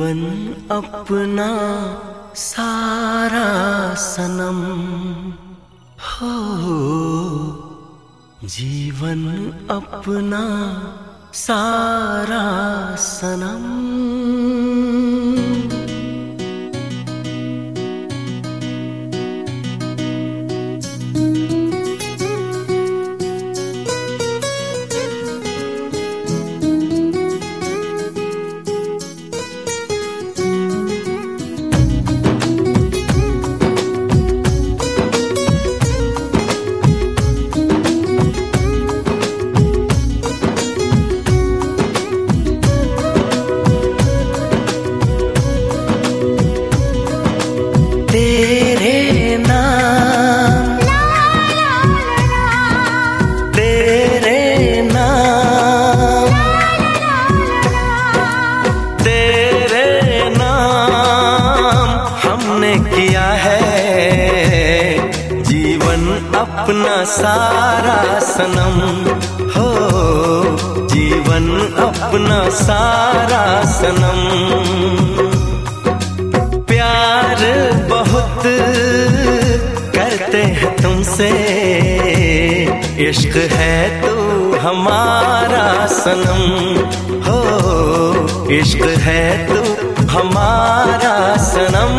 जीवन अपना सारा सनम हो, जीवन अपना सारा सनम। अपना सारा सनम हो, जीवन अपना सारा सनम। प्यार बहुत करते हैं तुमसे, इश्क है तू हमारा सनम हो, इश्क है तू हमारा सनम।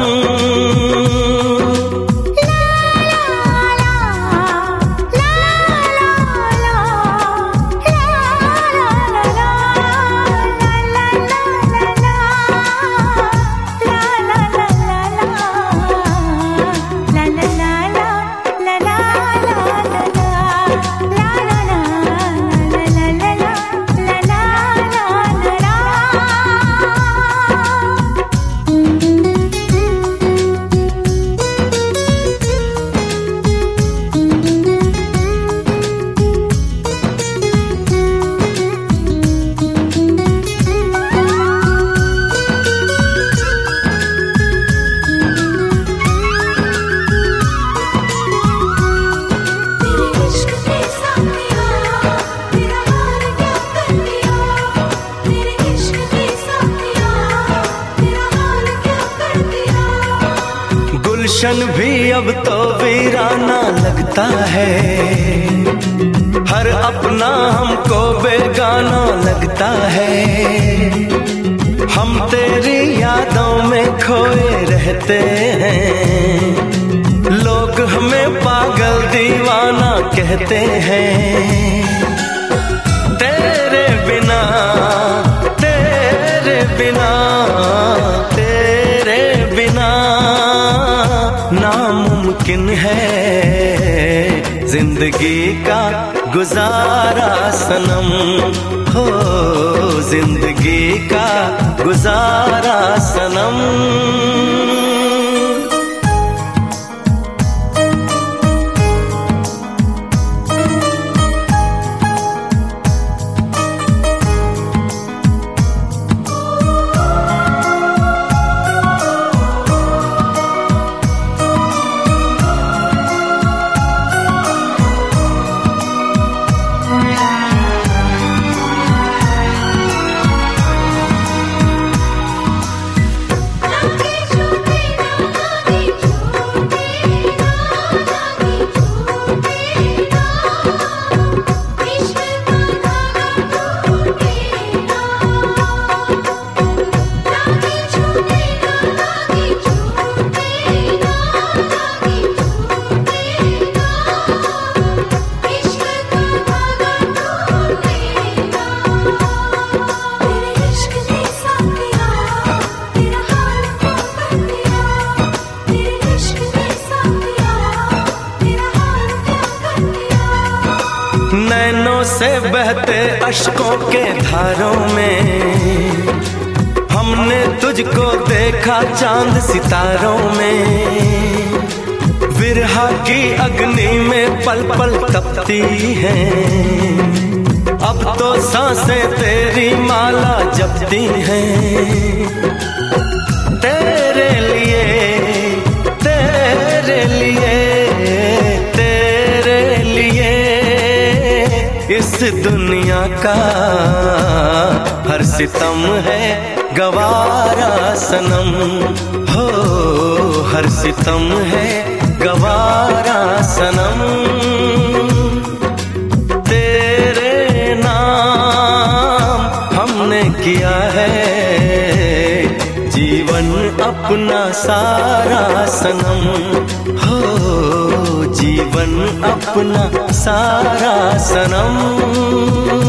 गुलशन भी अब तो वीराना लगता है, हर अपना हमको बेगाना लगता है। हम तेरी यादों में खोए रहते हैं, लोग हमें पागल दीवाना कहते हैं। तेरे बिना तेरे बिना तेरे बिना नामुमकिन है जिंदगी का गुजारा सनम हो, जिंदगी का गुजारा सनम। नैनों से बहते अश्कों के धारों में हमने तुझको देखा चांद सितारों में। विरहा की अग्नि में पल पल तपती हैं, अब तो सांसें तेरी माला जपती हैं। तेरे लिए तेरे लिए तेरे लिए इस दुनिया का हर सितम है गवारा सनम, हो हर सितम है गवारा सनम। तेरे नाम हमने किया है जीवन अपना सारा सनम, हो जीवन अपना सारा सनम।